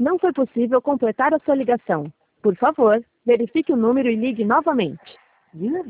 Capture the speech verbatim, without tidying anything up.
Não foi possível completar a sua ligação. Por favor, verifique o número e ligue novamente. You have